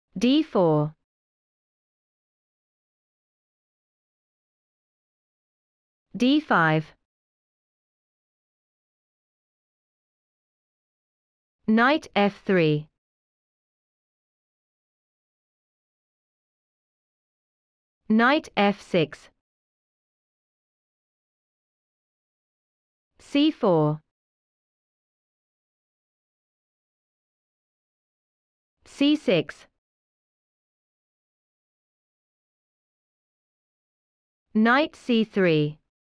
d4, d5, knight f3, knight f6, c4, c6, knight c3,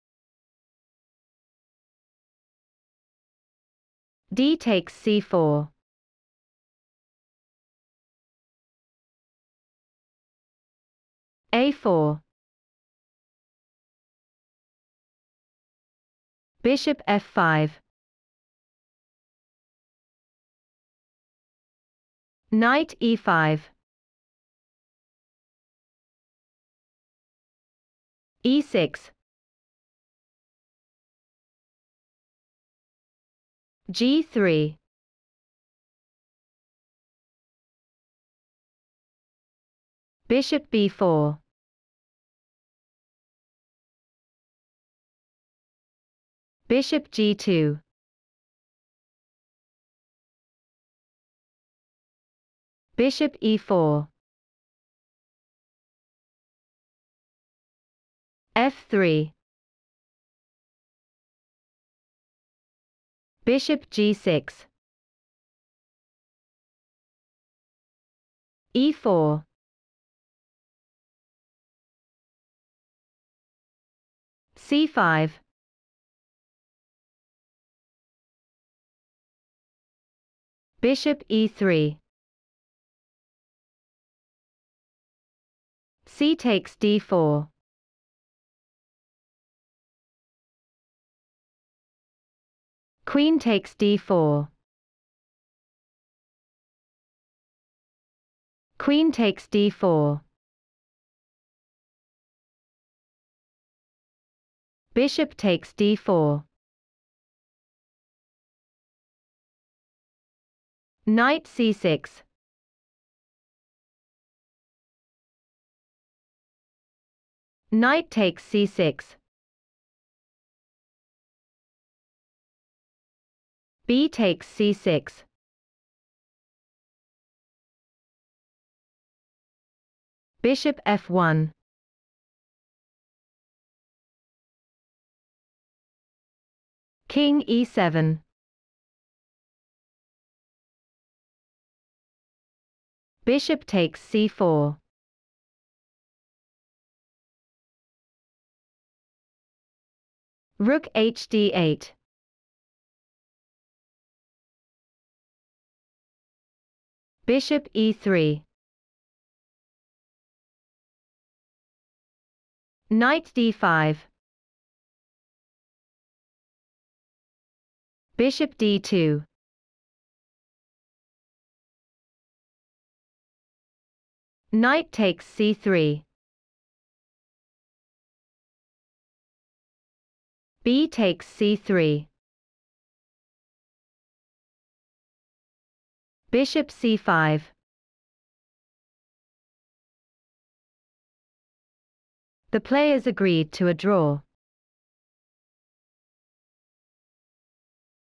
d takes c4, a4, bishop f5, knight e5, e6, g3, bishop b4, bishop g2, bishop e4, f3, bishop g6, e4, c5, bishop e3, c takes d4, queen takes d4, queen takes d4, bishop takes d4, knight c6, knight takes c6, b takes c6, bishop f1, king e7, bishop takes c4, rook hd8, bishop e3, knight d5, bishop d2, knight takes c3, b takes c3, bishop c5, the players agreed to a draw.